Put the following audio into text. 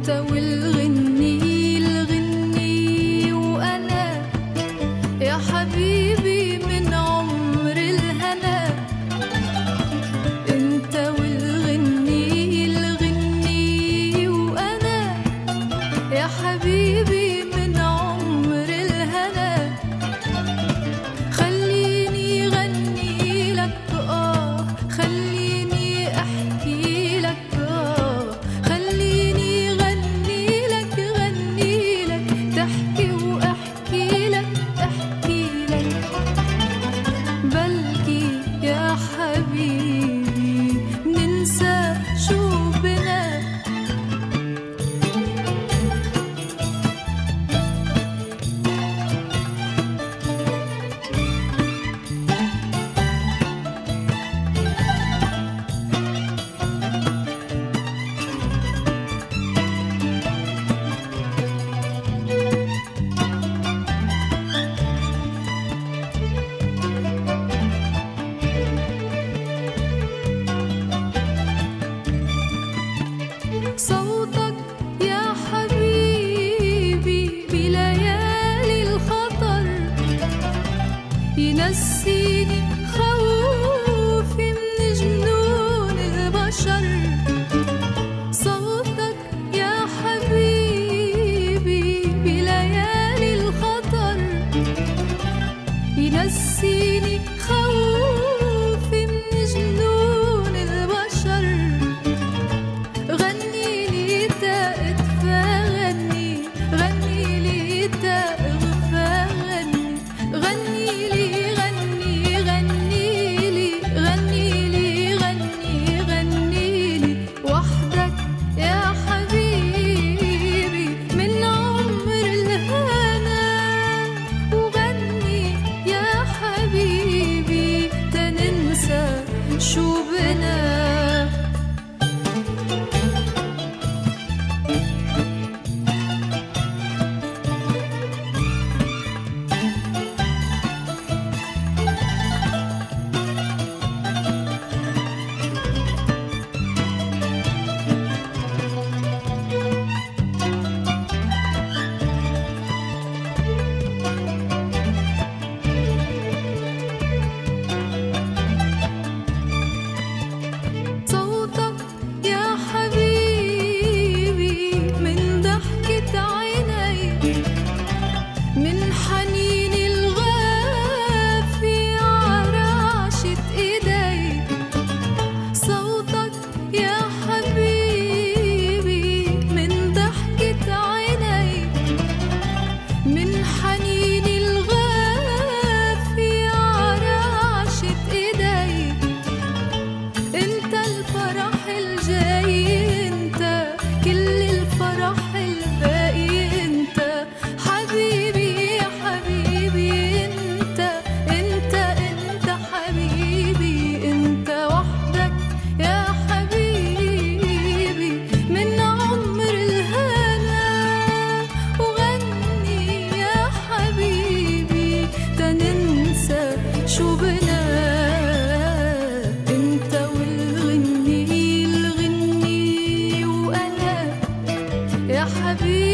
انت والغني الغني وانا يا حبيبي من عمر الهنا. انت والغني الغني وانا يا حبيبي من عمر الهنا. خليني غني لك خليني احكي لك خليني غني لك تحكي واحكي لك بلكي يا حبيبي ننسى شو بنا. صوتك يا حبيبي بليالي الخطر ينسيني خوفي من جنون البشر. صوتك يا حبيبي بليالي الخطر ينسيني خوفي من جنون البشر. غني لي تأتفى غني لي تأغفى غني لي وحدك يا حبيبي من عمر الهنا. وغني يا حبيبي تننسى شو بنا. صوتك يا حبيبي من ضحكة عيني من حنين الغافي عراشة ايدي. صوتك يا حبيبي من ضحكة عيني من حنين الغافي عراشة ايدي. انت الفرح الجاي انت كل الفرح الباقي انت حبيبي يا حبيبي انت حبيبي انت وحدك يا حبيبي من عمر الهنا. وغني يا حبيبي تننسى شو بنا. انت والغني الغني وانا يا حبيبي